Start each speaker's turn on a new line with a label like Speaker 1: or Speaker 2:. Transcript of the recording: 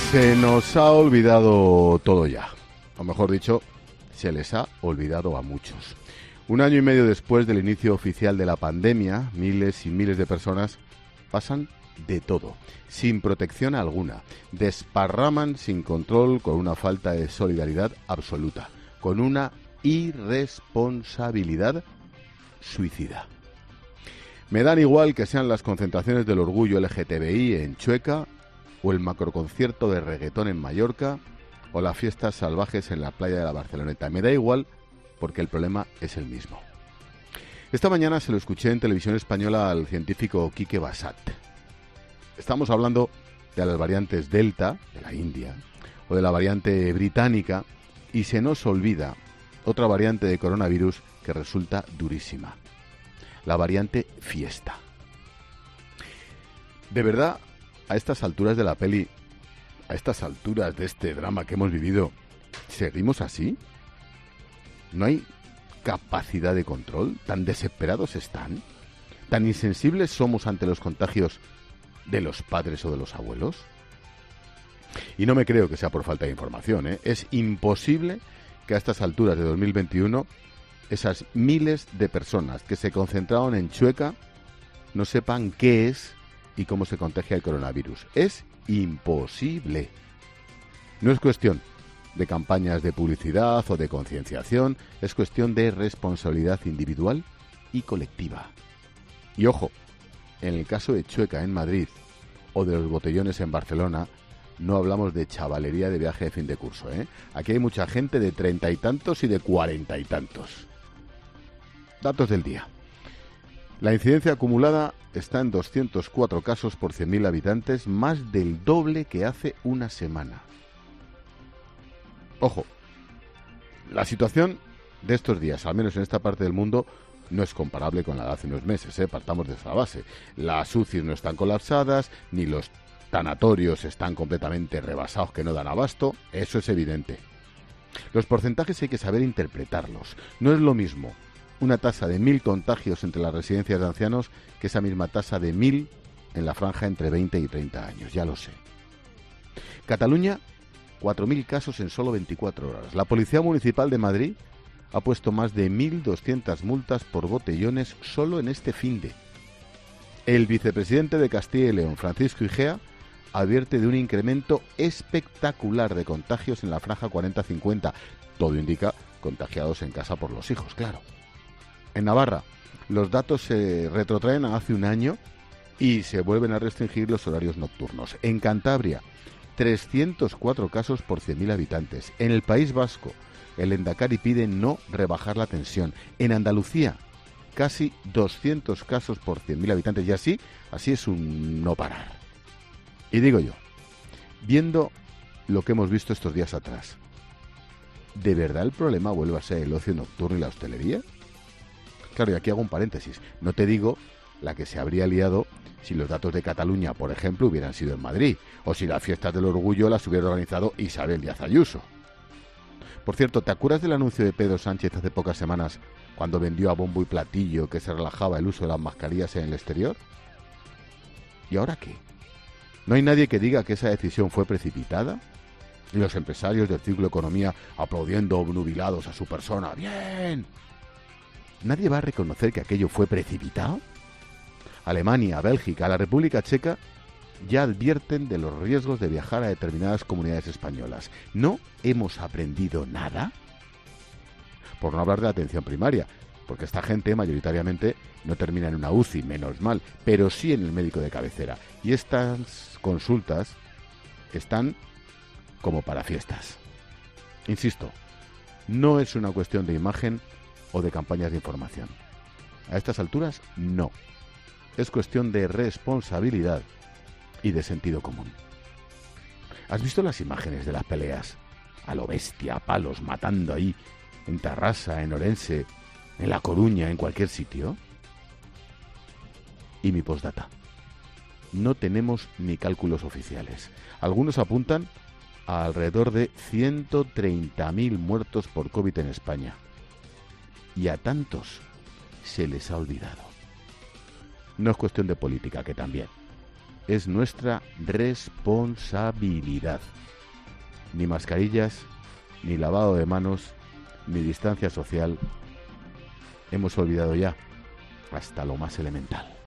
Speaker 1: Se nos ha olvidado todo ya, o mejor dicho, se les ha olvidado a muchos. Un año y medio después del inicio oficial de la pandemia, miles y miles de personas pasan de todo, sin protección alguna, desparraman sin control, con una falta de solidaridad absoluta, con una irresponsabilidad suicida. Me dan igual que sean las concentraciones del orgullo LGTBI en Chueca, o el macroconcierto de reggaetón en Mallorca, o las fiestas salvajes en la playa de la Barceloneta. Me da igual porque el problema es el mismo. Esta mañana se lo escuché en televisión española al científico Quique Bassat. Estamos hablando de las variantes Delta, de la India, o de la variante británica, y se nos olvida otra variante de coronavirus que resulta durísima, la variante Fiesta. De verdad, a estas alturas de la peli, a estas alturas de este drama que hemos vivido, ¿seguimos así? ¿No hay capacidad de control? ¿Tan desesperados están? ¿Tan insensibles somos ante los contagios de los padres o de los abuelos? Y no me creo que sea por falta de información, ¿eh? Es imposible que a estas alturas de 2021 esas miles de personas que se concentraron en Chueca no sepan qué es y cómo se contagia el coronavirus. Es imposible. No es cuestión de campañas de publicidad o de concienciación, es cuestión de responsabilidad individual y colectiva. Y ojo, en el caso de Chueca en Madrid o de los botellones en Barcelona, no hablamos de chavalería de viaje de fin de curso, ¿eh? Aquí hay mucha gente de 30 y tantos y de 40 y tantos. Datos del día. La incidencia acumulada está en 204 casos por 100.000 habitantes, más del doble que hace una semana. Ojo, la situación de estos días, al menos en esta parte del mundo, no es comparable con la de hace unos meses, partamos de esa base. Las UCIs no están colapsadas, ni los tanatorios están completamente rebasados que no dan abasto, eso es evidente. Los porcentajes hay que saber interpretarlos. No es lo mismo una tasa de 1.000 contagios entre las residencias de ancianos que esa misma tasa de 1.000 en la franja entre 20 y 30 años, ya lo sé. Cataluña, 4.000 casos en solo 24 horas. La Policía Municipal de Madrid ha puesto más de 1.200 multas por botellones solo en este finde. El vicepresidente de Castilla y León, Francisco Igea, advierte de un incremento espectacular de contagios en la franja 40-50. Todo indica contagiados en casa por los hijos, claro. En Navarra, los datos se retrotraen a hace un año y se vuelven a restringir los horarios nocturnos. En Cantabria, 304 casos por 100.000 habitantes. En el País Vasco, el Endacari pide no rebajar la tensión. En Andalucía, casi 200 casos por 100.000 habitantes. Y así es un no parar. Y digo yo, viendo lo que hemos visto estos días atrás, ¿de verdad el problema vuelve a ser el ocio nocturno y la hostelería? Claro, y aquí hago un paréntesis. No te digo la que se habría liado si los datos de Cataluña, por ejemplo, hubieran sido en Madrid, o si las fiestas del orgullo las hubiera organizado Isabel Díaz Ayuso. Por cierto, ¿te acuerdas del anuncio de Pedro Sánchez hace pocas semanas, cuando vendió a bombo y platillo que se relajaba el uso de las mascarillas en el exterior? ¿Y ahora qué? ¿No hay nadie que diga que esa decisión fue precipitada? Y los empresarios del ciclo economía aplaudiendo obnubilados a su persona. ¡Bien! ¿Nadie va a reconocer que aquello fue precipitado? Alemania, Bélgica, la República Checa ya advierten de los riesgos de viajar a determinadas comunidades españolas. ¿No hemos aprendido nada? Por no hablar de la atención primaria, porque esta gente mayoritariamente no termina en una UCI, menos mal, pero sí en el médico de cabecera. Y estas consultas están como para fiestas. Insisto, no es una cuestión de imagen o de campañas de información. A estas alturas, no. Es cuestión de responsabilidad y de sentido común. ¿Has visto las imágenes de las peleas? A lo bestia, a palos, matando ahí, en Tarrasa, en Orense, en La Coruña, en cualquier sitio. Y mi postdata. No tenemos ni cálculos oficiales. Algunos apuntan a alrededor de 130.000 muertos por COVID en España. Y a tantos se les ha olvidado. No es cuestión de política, que también. es nuestra responsabilidad. Ni mascarillas, ni lavado de manos, ni distancia social. Hemos olvidado ya hasta lo más elemental.